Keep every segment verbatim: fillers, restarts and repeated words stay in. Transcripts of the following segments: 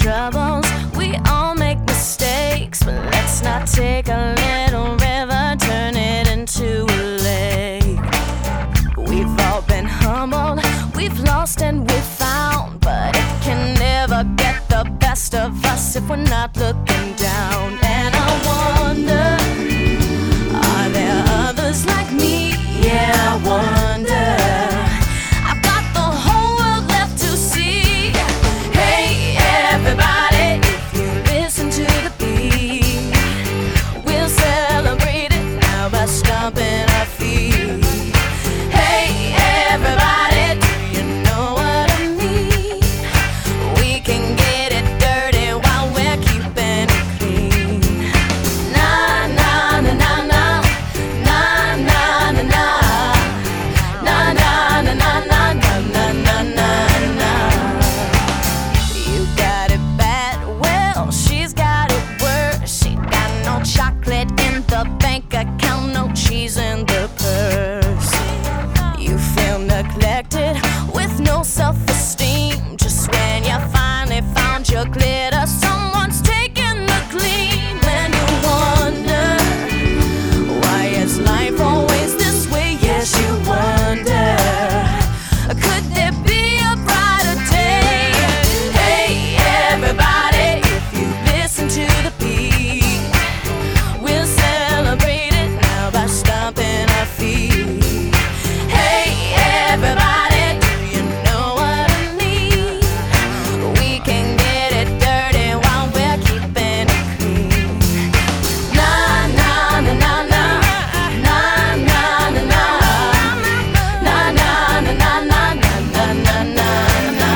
troubles. We all make mistakes, but let's not take a little river, turn it into a lake. We've all been humbled, we've lost and we've found, but it can never get the best of us if we're not looking down. And I wonder, are there others like me? Yeah, I wonder. I've got the whole world left to see. Hey, everybody, if you listen to the beat, we'll celebrate it now by stomping our feet. Hey, everybody, do you know what I mean? We can get it dirty while we're keeping it clean. Na na na na na, na na na na, na na na na na na na na na. You got it bad, well, she's got it worse. She got no chocolate in the bank account, no cheese in the purse. You feel neglected with no self-esteem. Just when you finally found your glitter, someone's taking the gleam. And you wonder, why is life always this way? Yes, you wonder, could there be a brighter day? Hey, everybody, if you listen to the beat, we'll celebrate it now by stomping our feet. Hey, everybody, do you know what I mean? We can get it dirty while we're keeping it clean. Na na na na na, na na na na, na na na na na na na na na.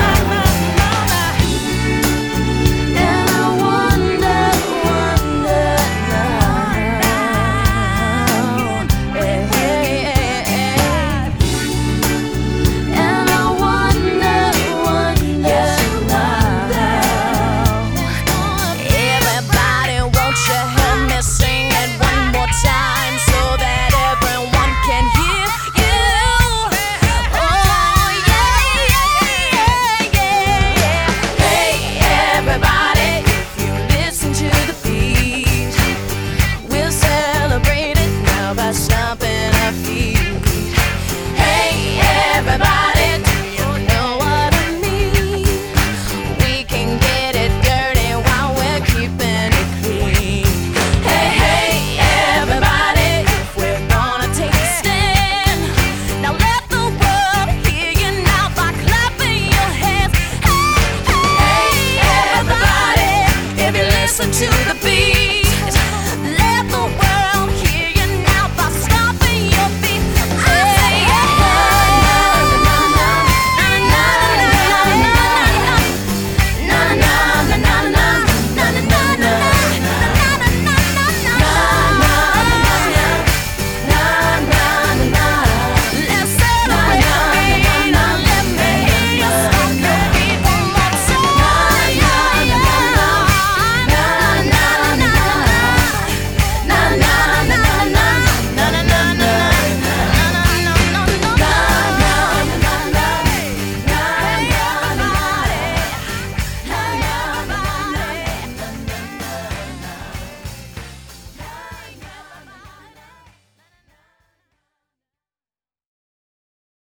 And I wonder, wonder now. Hey, hey, hey, hey. And I wonder, wonder now. Everybody, won't you help me sing it one more time so that everyone can hear you? Oh, yeah, yeah, yeah, yeah. Hey, everybody, if you listen to the beat, we'll celebrate it now by stomping our feet. Hey, everybody, do you know what I mean? We can get it dirty while we're keeping it clean. Hey, hey, everybody, if we're gonna take a stand, now let the world hear you now by clapping your hands. Hey, hey, everybody, if you listen to the beat,